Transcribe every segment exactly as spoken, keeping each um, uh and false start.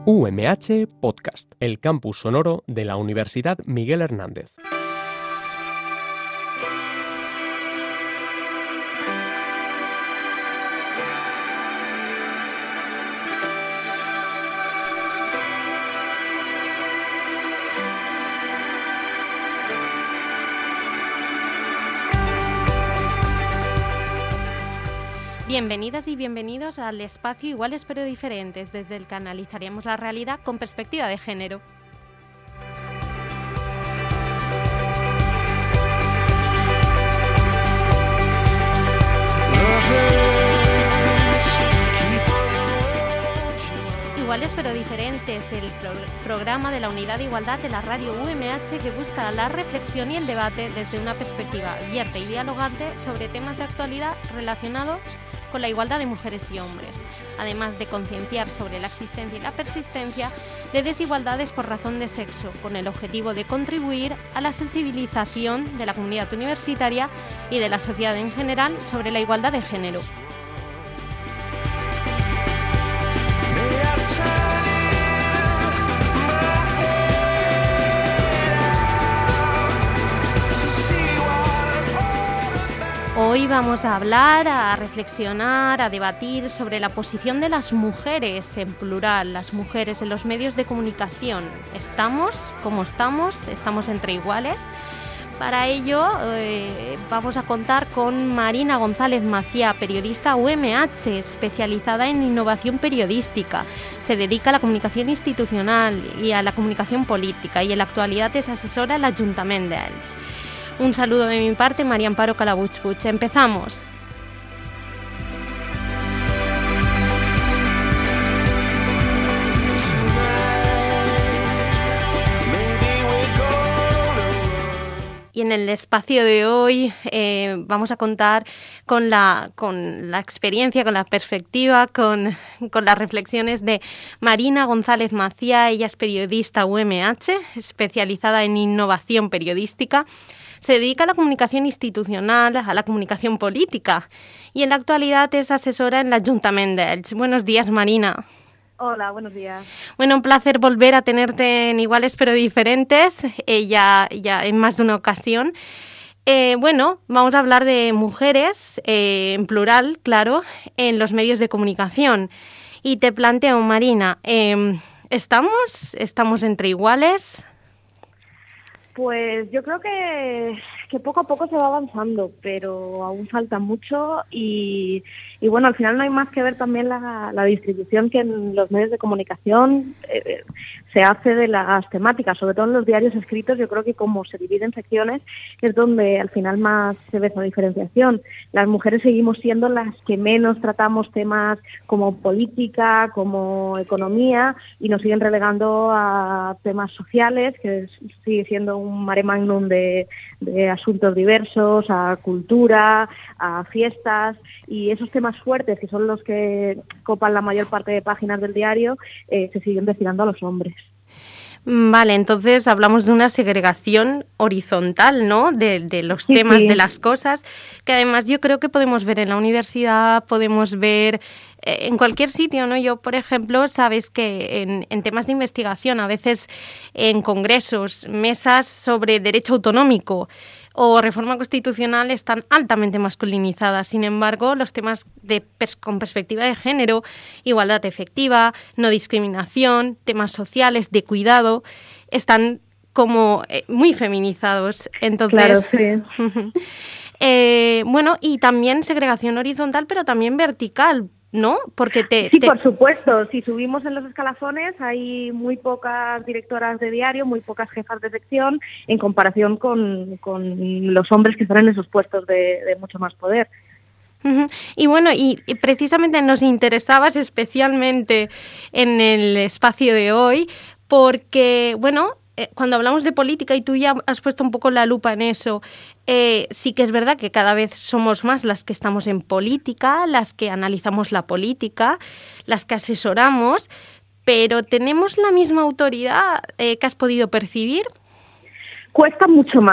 U M H Podcast, el campus sonoro de la Universidad Miguel Hernández. Bienvenidas y bienvenidos al espacio Iguales pero Diferentes, desde el que analizaremos la realidad con perspectiva de género. Iguales pero Diferentes, el pro- programa de la Unidad de Igualdad de la Radio U M H que busca la reflexión y el debate desde una perspectiva abierta y dialogante sobre temas de actualidad relacionados con la igualdad de mujeres y hombres, además de concienciar sobre la existencia y la persistencia de desigualdades por razón de sexo, con el objetivo de contribuir a la sensibilización de la comunidad universitaria y de la sociedad en general sobre la igualdad de género. Hoy vamos a hablar, a reflexionar, a debatir sobre la posición de las mujeres, en plural, las mujeres en los medios de comunicación. ¿Estamos? ¿Cómo estamos? ¿Estamos entre iguales? Para ello eh, vamos a contar con Marina González Maciá, periodista U M H, especializada en innovación periodística. Se dedica a la comunicación institucional y a la comunicación política y en la actualidad es asesora del Ayuntamiento de Elx. Un saludo de mi parte, María Amparo Calabuch-Puig. Empezamos. Y en el espacio de hoy eh, vamos a contar con la, con la experiencia, con la perspectiva, con, con las reflexiones de Marina González Maciá. Ella es periodista U M H, especializada en innovación periodística. Se dedica a la comunicación institucional, a la comunicación política y en la actualidad es asesora en el Ayuntamiento de Elx. Buenos días, Marina. Hola, buenos días. Bueno, un placer volver a tenerte en Iguales pero Diferentes, eh, ya, ya en más de una ocasión. Eh, bueno, vamos a hablar de mujeres, eh, en plural, claro, en los medios de comunicación. Y te planteo, Marina, eh, ¿estamos, estamos entre iguales? Pues yo creo que, que poco a poco se va avanzando, pero aún falta mucho y, y bueno, al final no hay más que ver también la, la distribución que en los medios de comunicación eh, se hace de las temáticas, sobre todo en los diarios escritos. Yo creo que como se divide en secciones es donde al final más se ve esa diferenciación. Las mujeres seguimos siendo las que menos tratamos temas como política, como economía y nos siguen relegando a temas sociales, que sigue siendo un un mare magnum de, de asuntos diversos, a cultura, a fiestas, y esos temas fuertes, que son los que copan la mayor parte de páginas del diario, eh, se siguen destinando a los hombres. Vale, entonces hablamos de una segregación horizontal, ¿no?, de, de los sí, temas, sí. de las cosas, que además yo creo que podemos ver en la universidad, podemos ver eh, en cualquier sitio, ¿no? Yo, por ejemplo, sabes que en, en temas de investigación, a veces en congresos, mesas sobre derecho autonómico o reforma constitucional están altamente masculinizadas. Sin embargo, los temas de pers- con perspectiva de género, igualdad efectiva, no discriminación, temas sociales, de cuidado, están como eh, muy feminizados. Entonces, claro, sí. eh, bueno, y también segregación horizontal, pero también vertical, ¿no? Porque te, Sí, te... por supuesto. Si subimos en los escalafones hay muy pocas directoras de diario, muy pocas jefas de sección en comparación con, con los hombres que están en esos puestos de, de mucho más poder. Uh-huh. Y bueno, y, y precisamente nos interesabas especialmente en el espacio de hoy porque, bueno, eh, cuando hablamos de política, y tú ya has puesto un poco la lupa en eso, eh, sí que es verdad que cada vez somos más las que estamos en política, las que analizamos la política, las que asesoramos, pero ¿tenemos la misma autoridad eh, que has podido percibir? Cuesta mucho más.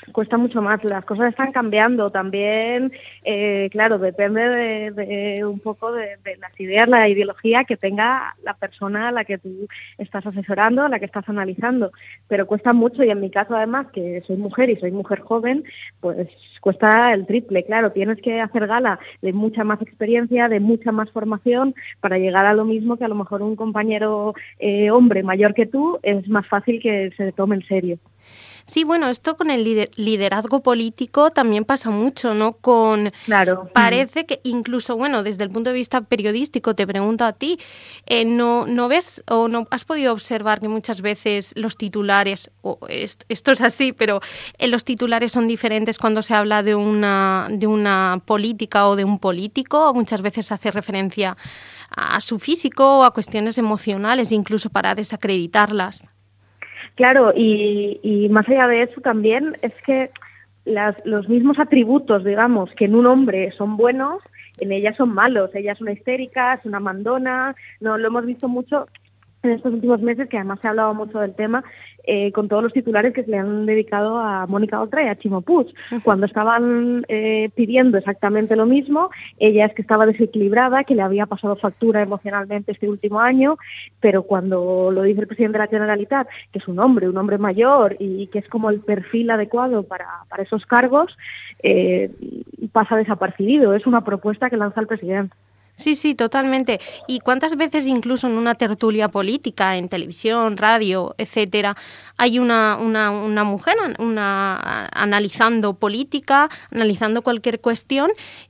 cuesta mucho más. Las cosas están cambiando también, eh, claro, depende de, de un poco de, de las ideas, la ideología que tenga la persona a la que tú estás asesorando, a la que estás analizando, pero cuesta mucho, y en mi caso además, que soy mujer y soy mujer joven, pues cuesta el triple, claro, tienes que hacer gala de mucha más experiencia, de mucha más formación para llegar a lo mismo que a lo mejor un compañero eh, hombre mayor que tú es más fácil que se tome en serio. Sí, bueno, esto con el liderazgo político también pasa mucho, ¿no? Con Claro. Parece que incluso, bueno, desde el punto de vista periodístico, te pregunto a ti, eh, ¿no, no ves o no has podido observar que muchas veces los titulares, o esto, esto es así, pero eh, los titulares son diferentes cuando se habla de una, de una política o de un político? Muchas veces se hace referencia a su físico o a cuestiones emocionales, incluso para desacreditarlas. Claro, y, y más allá de eso también es que las, los mismos atributos, digamos, que en un hombre son buenos, en ella son malos. Ella es una histérica, es una mandona, no lo hemos visto mucho en estos últimos meses, que además se ha hablado mucho del tema, eh, con todos los titulares que se le han dedicado a Mónica Oltra y a Chimo Puig. Uh-huh. Cuando estaban eh, pidiendo exactamente lo mismo, ella es que estaba desequilibrada, que le había pasado factura emocionalmente este último año, pero cuando lo dice el presidente de la Generalitat, que es un hombre, un hombre mayor y que es como el perfil adecuado para, para esos cargos, eh, pasa desapercibido. Es una propuesta que lanza el presidente. Sí, sí, totalmente. ¿Y cuántas veces incluso en una tertulia política, en televisión, radio, etcétera, hay una, una, una mujer una, analizando política, analizando cualquier cuestión,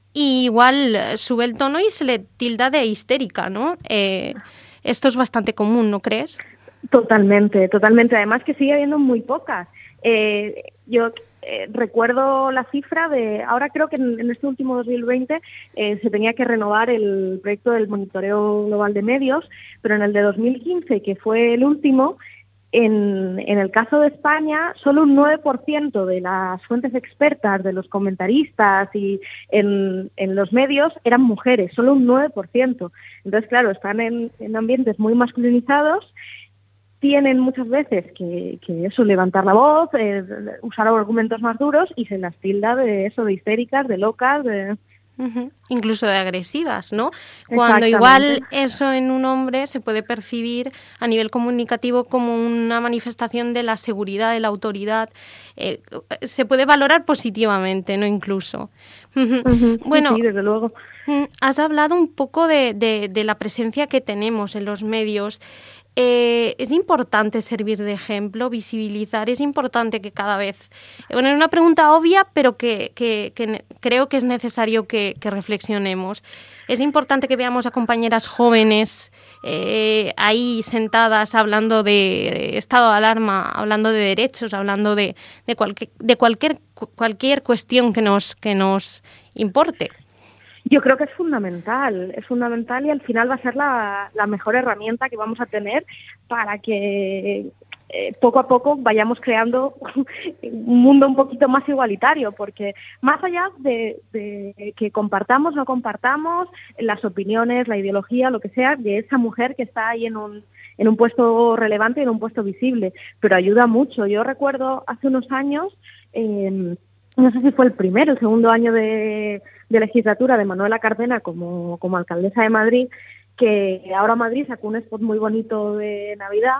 y igual sube el tono y se le tilda de histérica, ¿no? Eh, esto es bastante común, ¿no crees? Totalmente, totalmente. Además que sigue habiendo muy pocas. Eh, yo... Eh, recuerdo la cifra de, ahora creo que en, en este último dos mil veinte eh, se tenía que renovar el proyecto del monitoreo global de medios, pero en el de dos mil quince, que fue el último, en, en el caso de España, solo un nueve por ciento de las fuentes expertas, de los comentaristas y en, en los medios eran mujeres, solo un nueve por ciento. Entonces, claro, están en, en ambientes muy masculinizados. Tienen muchas veces que, que eso, levantar la voz, eh, usar argumentos más duros, y se las tilda de eso, de histéricas, de locas, de... Uh-huh. Incluso de agresivas, ¿no? Cuando igual eso en un hombre se puede percibir a nivel comunicativo como una manifestación de la seguridad, de la autoridad. Eh, se puede valorar positivamente, ¿no? Incluso. Uh-huh. Uh-huh. Bueno, sí, desde luego. Has hablado un poco de, de, de la presencia que tenemos en los medios. Eh, es importante servir de ejemplo, visibilizar, es importante que cada vez... Bueno, es una pregunta obvia, pero que, que, que creo que es necesario que, que reflexionemos. Es importante que veamos a compañeras jóvenes eh, ahí sentadas hablando de estado de alarma, hablando de derechos, hablando de, de, cualquier, de cualquier, cualquier cuestión que nos, que nos importe. Yo creo que es fundamental, es fundamental y al final va a ser la, la mejor herramienta que vamos a tener para que eh, poco a poco vayamos creando un mundo un poquito más igualitario, porque más allá de, de que compartamos o no compartamos las opiniones, la ideología, lo que sea, de esa mujer que está ahí en un, en un puesto relevante, en un puesto visible, pero ayuda mucho. Yo recuerdo hace unos años, eh, no sé si fue el primero, el segundo año de... de legislatura de Manuela Cardena como, como alcaldesa de Madrid, que ahora Madrid sacó un spot muy bonito de Navidad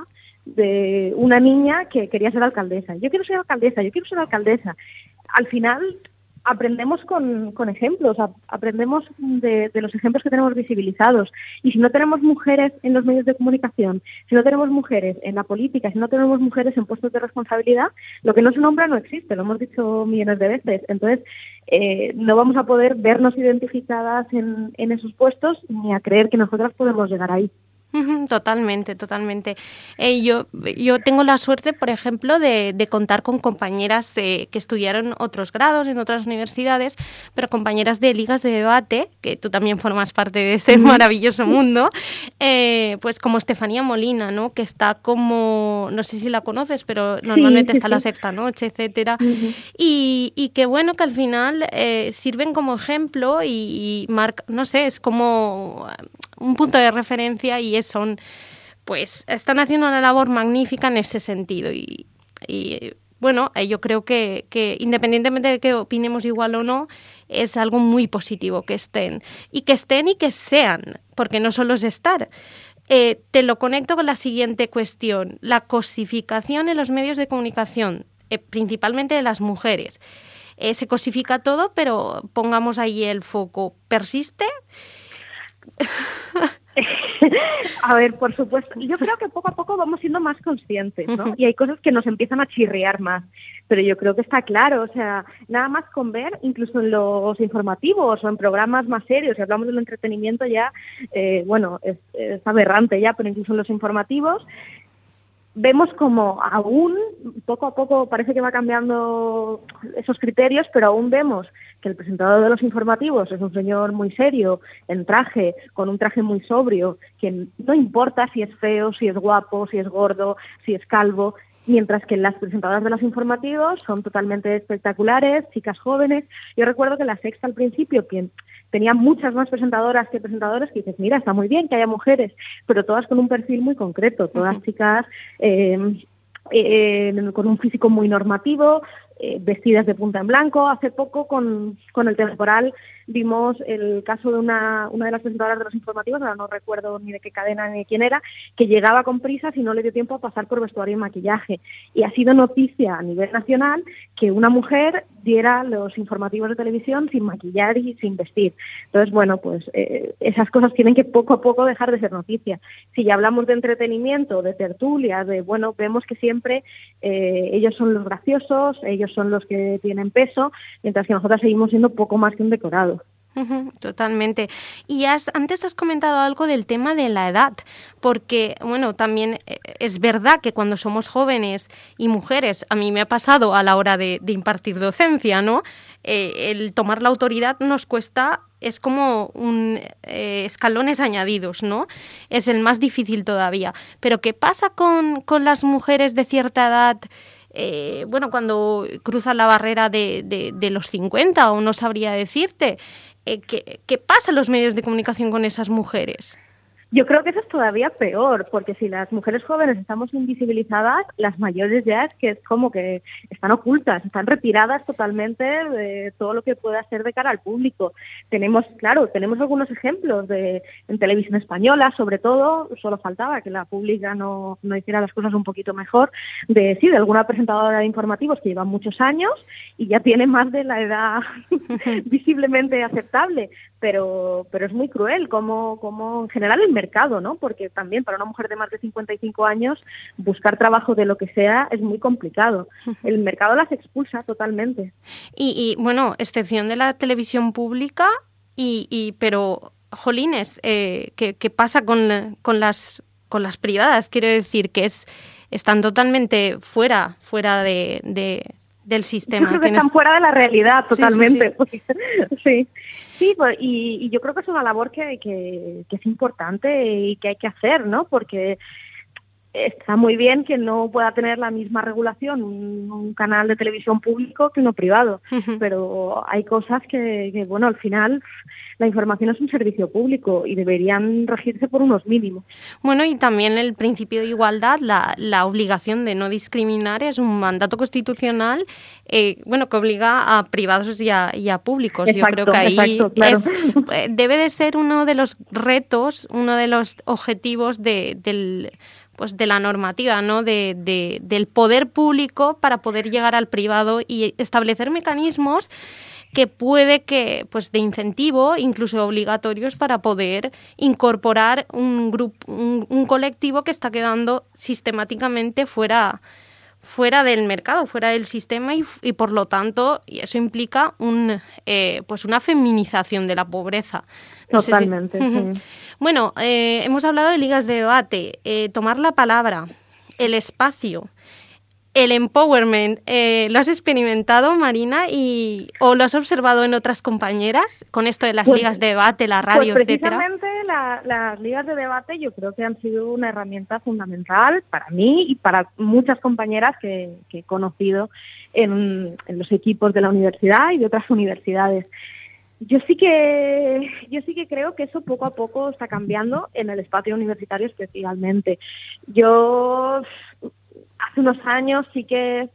de una niña que quería ser alcaldesa. Yo quiero ser alcaldesa, yo quiero ser alcaldesa. Al final aprendemos con, con ejemplos, a, aprendemos de, de los ejemplos que tenemos visibilizados. Y si no tenemos mujeres en los medios de comunicación, si no tenemos mujeres en la política, si no tenemos mujeres en puestos de responsabilidad, lo que no se nombra no existe, lo hemos dicho millones de veces. Entonces, eh, no vamos a poder vernos identificadas en, en esos puestos ni a creer que nosotras podemos llegar ahí. Totalmente, totalmente. Eh, yo, yo tengo la suerte, por ejemplo, de, de contar con compañeras eh, que estudiaron otros grados en otras universidades, pero compañeras de ligas de debate, que tú también formas parte de este maravilloso mundo, eh, pues como Estefanía Molina, ¿no? Que está como, no sé si la conoces, pero normalmente sí, sí, está sí. La Sexta Noche, etcétera, uh-huh. y, y que bueno, que al final eh, sirven como ejemplo y, y marca, no sé, es como un punto de referencia y es son, pues, están haciendo una labor magnífica en ese sentido y, y bueno, eh, yo creo que, que independientemente de que opinemos igual o no, es algo muy positivo que estén. Y que estén y que sean, porque no solo es estar. Eh, te lo conecto con la siguiente cuestión. La cosificación en los medios de comunicación, eh, principalmente de las mujeres. Eh, se cosifica todo, pero pongamos ahí el foco. ¿Persiste? A ver, por supuesto. Yo creo que poco a poco vamos siendo más conscientes, ¿no? Uh-huh. Y hay cosas que nos empiezan a chirriar más. Pero yo creo que está claro, o sea, nada más con ver, incluso en los informativos o en programas más serios, si hablamos del entretenimiento ya, eh, bueno, es, es aberrante ya, pero incluso en los informativos, vemos como aún, poco a poco parece que va cambiando esos criterios, pero aún vemos que el presentador de los informativos es un señor muy serio, en traje, con un traje muy sobrio, que no importa si es feo, si es guapo, si es gordo, si es calvo, mientras que las presentadoras de los informativos son totalmente espectaculares, chicas jóvenes. Yo recuerdo que La Sexta al principio, que tenía muchas más presentadoras que presentadores, que dices, mira, está muy bien que haya mujeres, pero todas con un perfil muy concreto, todas uh-huh. chicas eh, eh, con un físico muy normativo, eh, vestidas de punta en blanco. Hace poco con, con El Temporal vimos el caso de una, una de las presentadoras de los informativos, ahora no recuerdo ni de qué cadena ni de quién era, que llegaba con prisas y no le dio tiempo a pasar por vestuario y maquillaje. Y ha sido noticia a nivel nacional que una mujer diera los informativos de televisión sin maquillar y sin vestir. Entonces, bueno, pues eh, esas cosas tienen que poco a poco dejar de ser noticia. Si ya hablamos de entretenimiento, de tertulia, de, bueno, vemos que siempre eh, ellos son los graciosos, ellos son los que tienen peso, mientras que nosotras seguimos siendo poco más que un decorado. Uh-huh, totalmente. Y has, antes has comentado algo del tema de la edad, porque, bueno, también es verdad que cuando somos jóvenes y mujeres, a mí me ha pasado a la hora de, de impartir docencia, ¿no? Eh, el tomar la autoridad nos cuesta, es como un eh, escalones añadidos, ¿no? Es el más difícil todavía. Pero ¿qué pasa con, con las mujeres de cierta edad? Eh, bueno, cuando cruzan la barrera de, de, de los cincuenta, o no sabría decirte, eh, ¿qué, ¿qué pasa en los medios de comunicación con esas mujeres? Yo creo que eso es todavía peor, porque si las mujeres jóvenes estamos invisibilizadas, las mayores ya es que es como que están ocultas, están retiradas totalmente de todo lo que pueda ser de cara al público. Tenemos, claro, tenemos algunos ejemplos de en televisión española, sobre todo, solo faltaba que la pública no, no hiciera las cosas un poquito mejor, de sí, de alguna presentadora de informativos que lleva muchos años y ya tiene más de la edad visiblemente aceptable, pero, pero es muy cruel como, como en general el mercado, ¿no? Porque también para una mujer de más de cincuenta y cinco años buscar trabajo de lo que sea es muy complicado. El mercado las expulsa totalmente. Y, y bueno, excepción de la televisión pública, y, y pero, jolines, eh, ¿qué, qué pasa con, con, las, con las privadas? Quiero decir que es están totalmente fuera, fuera de... de del sistema. Yo creo que Tienes... están fuera de la realidad totalmente. Sí, sí, sí. sí. sí pues, y, y yo creo que es una labor que, que, que es importante y que hay que hacer, ¿no? Porque está muy bien que no pueda tener la misma regulación un, un canal de televisión público que uno privado, uh-huh. pero hay cosas que, que, bueno, al final la información es un servicio público y deberían regirse por unos mínimos. Bueno, y también el principio de igualdad, la, la obligación de no discriminar es un mandato constitucional, eh, bueno, que obliga a privados y a, y a públicos. Exacto, yo creo que ahí exacto, claro. es, debe de ser uno de los retos, uno de los objetivos de, del... pues de la normativa, ¿no? De, de, del poder público para poder llegar al privado y establecer mecanismos que puede que, pues de incentivo, incluso obligatorios, para poder incorporar un grupo, un, un colectivo que está quedando sistemáticamente fuera, fuera del mercado, fuera del sistema, y, y por lo tanto, y eso implica un, eh, pues una feminización de la pobreza. No Totalmente. Sé si... sí. Bueno, eh, hemos hablado de ligas de debate, eh, tomar la palabra, el espacio, el empowerment. Eh, ¿Lo has experimentado, Marina, y o lo has observado en otras compañeras con esto de las pues, ligas de debate, la radio, pues etcétera? Precisamente la, las ligas de debate yo creo que han sido una herramienta fundamental para mí y para muchas compañeras que, que he conocido en, en los equipos de la universidad y de otras universidades. Yo sí que yo sí que creo que eso poco a poco está cambiando en el espacio universitario especialmente. Yo hace unos años sí que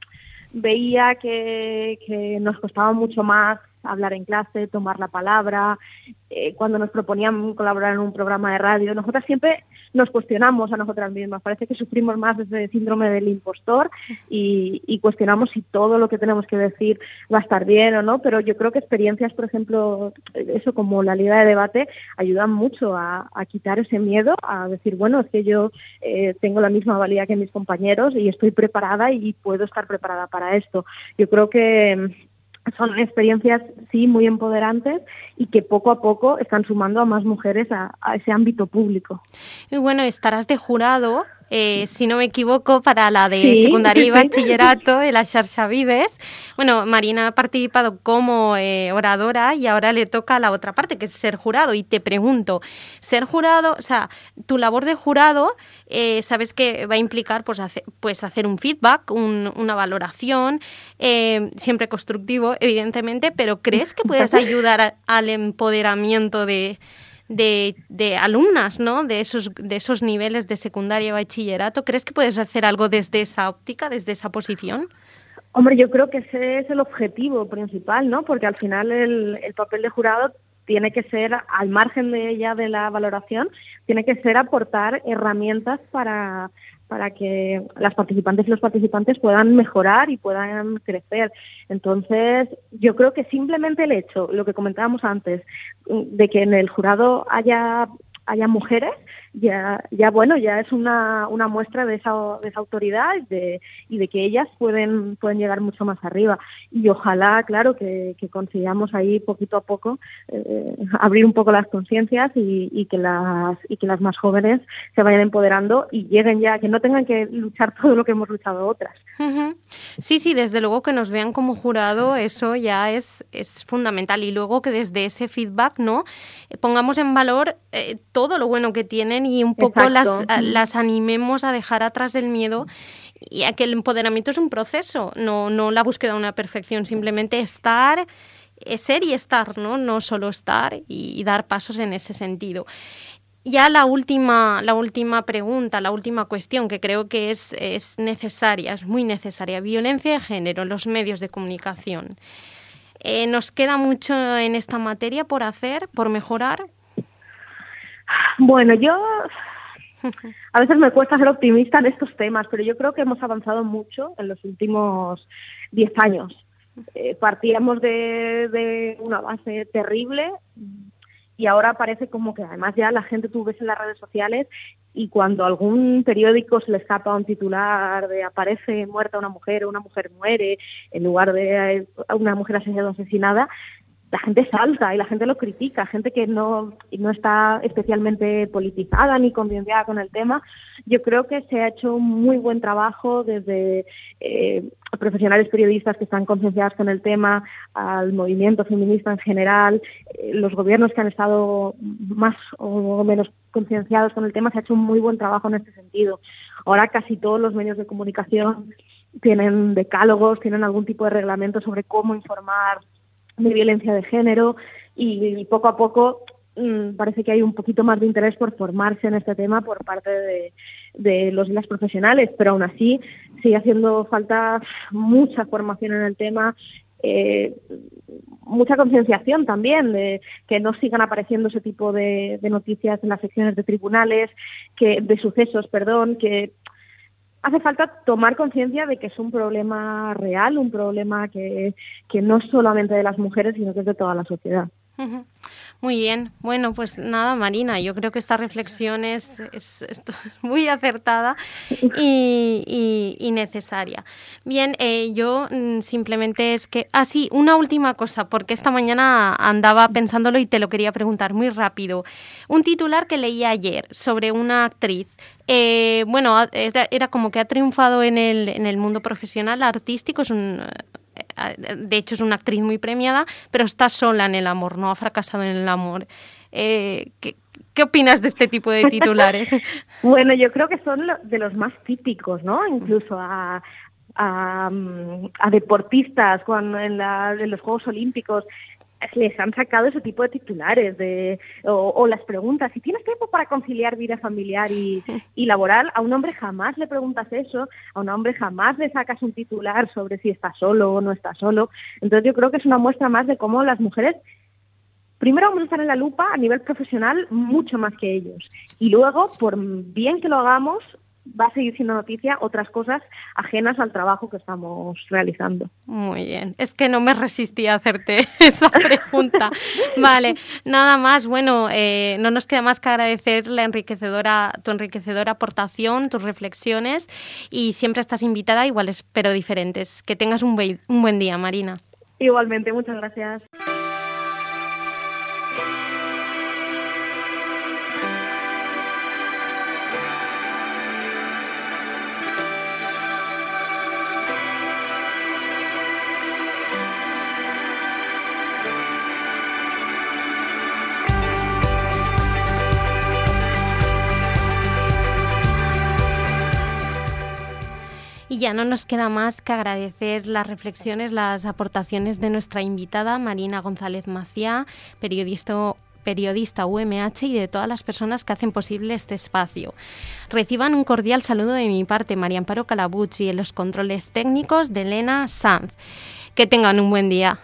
veía que, que nos costaba mucho más hablar en clase, tomar la palabra, eh, cuando nos proponían colaborar en un programa de radio, nosotras siempre nos cuestionamos a nosotras mismas, parece que sufrimos más ese síndrome del impostor y, y cuestionamos si todo lo que tenemos que decir va a estar bien o no, pero yo creo que experiencias, por ejemplo, eso como la Liga de Debate, ayudan mucho a, a quitar ese miedo, a decir, bueno, es que yo eh, tengo la misma valía que mis compañeros y estoy preparada y puedo estar preparada para esto. Yo creo que son experiencias, sí, muy empoderantes y que poco a poco están sumando a más mujeres a, a ese ámbito público. Y bueno, estarás de jurado, eh, si no me equivoco, para la de sí, secundaria sí, y bachillerato de la Xarxa Vives. Bueno, Marina ha participado como eh, oradora y ahora le toca a la otra parte, que es ser jurado. Y te pregunto, ser jurado, o sea, tu labor de jurado, eh, sabes que va a implicar pues hacer, pues, hacer un feedback, un, una valoración, eh, siempre constructivo, evidentemente, pero ¿crees que puedes ayudar a, al empoderamiento de... De, de alumnas, ¿no? De esos, de esos niveles de secundaria y bachillerato? ¿Crees que puedes hacer algo desde esa óptica, desde esa posición? Hombre, yo creo que ese es el objetivo principal, ¿no? Porque al final el, el papel de jurado tiene que ser, al margen de ella de la valoración, tiene que ser aportar herramientas para, para que las participantes y los participantes puedan mejorar y puedan crecer. Entonces, yo creo que simplemente el hecho, lo que comentábamos antes, de que en el jurado haya, haya mujeres, ya, ya bueno, ya es una, una muestra de esa, de esa autoridad y de, y de que ellas pueden, pueden llegar mucho más arriba. Y ojalá, claro, que, que consigamos ahí poquito a poco eh, abrir un poco las conciencias y, y que las y que las más jóvenes se vayan empoderando y lleguen ya, que no tengan que luchar todo lo que hemos luchado otras. Uh-huh. Sí, sí, desde luego que nos vean como jurado, eso ya es, es fundamental. Y luego que desde ese feedback, ¿no?, pongamos en valor eh, todo lo bueno que tienen y un poco las, las animemos a dejar atrás el miedo y a que el empoderamiento es un proceso, no, no la búsqueda de una perfección, simplemente estar, ser y estar, ¿no? No solo estar y, y dar pasos en ese sentido. Ya la última, la última pregunta, la última cuestión que creo que es, es necesaria, es muy necesaria. Violencia de género en los medios de comunicación. Eh, ¿Nos queda mucho en esta materia por hacer, por mejorar? Bueno, yo a veces me cuesta ser optimista en estos temas, pero yo creo que hemos avanzado mucho en los últimos diez años. Eh, partíamos de, de una base terrible y ahora parece como que además ya la gente, tú ves en las redes sociales y cuando algún periódico se le escapa un titular de aparece muerta una mujer o una mujer muere en lugar de una mujer asesinada o asesinada, la gente salta y la gente lo critica, gente que no, no está especialmente politizada ni concienciada con el tema. Yo creo que se ha hecho un muy buen trabajo desde eh, profesionales periodistas que están concienciados con el tema, al movimiento feminista en general, eh, los gobiernos que han estado más o menos concienciados con el tema, se ha hecho un muy buen trabajo en este sentido. Ahora casi todos los medios de comunicación tienen decálogos, tienen algún tipo de reglamento sobre cómo informar de violencia de género y poco a poco mmm, parece que hay un poquito más de interés por formarse en este tema por parte de, de los y las profesionales, pero aún así sigue haciendo falta mucha formación en el tema, eh, mucha concienciación también de que no sigan apareciendo ese tipo de, de noticias en las secciones de tribunales, que de sucesos, perdón, que hace falta tomar conciencia de que es un problema real, un problema que, que no es solamente de las mujeres, sino que es de toda la sociedad. Uh-huh. Muy bien. Bueno, pues nada, Marina, yo creo que esta reflexión es, es, es muy acertada y, y, y necesaria. Bien, eh, yo simplemente es que... Ah, sí, una última cosa, porque esta mañana andaba pensándolo y te lo quería preguntar muy rápido. Un titular que leí ayer sobre una actriz. Eh, bueno, era, era como que ha triunfado en el, en el mundo profesional, artístico, es un... De hecho, es una actriz muy premiada, pero está sola en el amor, no ha fracasado en el amor. Eh, ¿qué, ¿Qué opinas de este tipo de titulares? Bueno, yo creo que son de los más típicos, ¿no? Incluso a, a, a deportistas cuando en, la, en los Juegos Olímpicos les han sacado ese tipo de titulares de o, o las preguntas, si tienes tiempo para conciliar vida familiar y, y laboral. A un hombre jamás le preguntas eso, a un hombre jamás le sacas un titular sobre si está solo o no está solo. Entonces yo creo que es una muestra más de cómo las mujeres, primero vamos a estar en la lupa a nivel profesional mucho más que ellos, y luego, por bien que lo hagamos, va a seguir siendo noticia otras cosas ajenas al trabajo que estamos realizando. Muy bien, es que no me resistí a hacerte esa pregunta. Vale, nada más, bueno, eh, no nos queda más que agradecer la enriquecedora, tu enriquecedora aportación, tus reflexiones, y siempre estás invitada, iguales pero diferentes. Que tengas un buen, un buen día, Marina. Igualmente, muchas gracias. Y ya no nos queda más que agradecer las reflexiones, las aportaciones de nuestra invitada, Marina González Maciá, periodista, periodista U M H, y de todas las personas que hacen posible este espacio. Reciban un cordial saludo de mi parte, María Amparo Calabucci, y en los controles técnicos de Elena Sanz. Que tengan un buen día.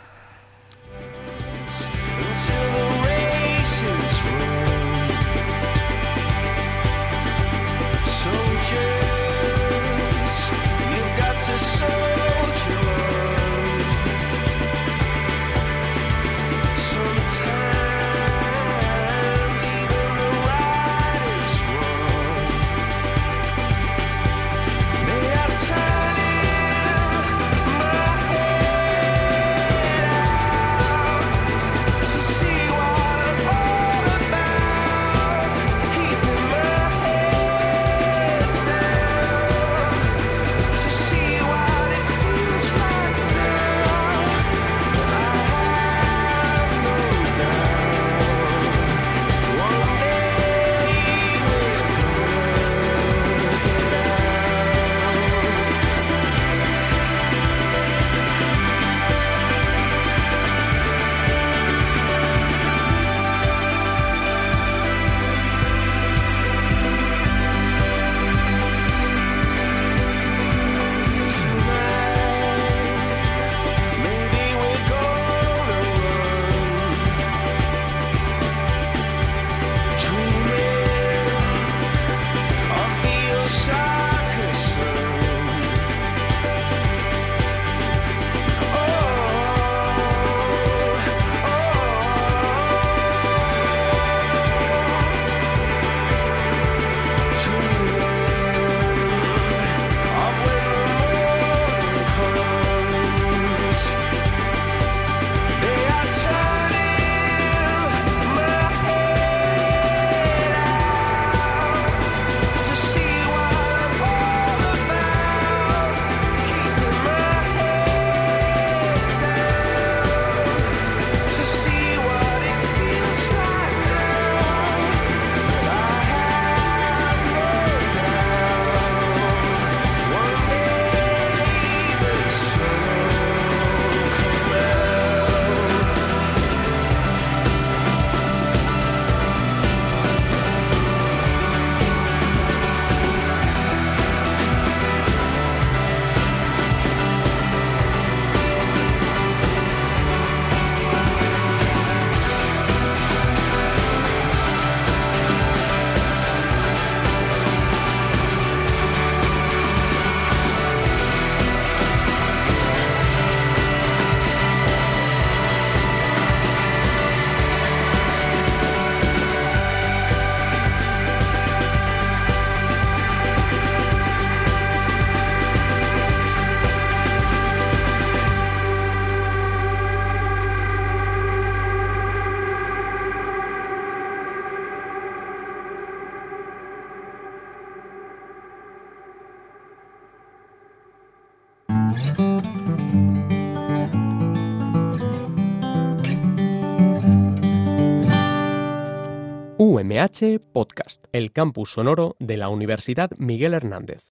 U M H Podcast, el campus sonoro de la Universidad Miguel Hernández.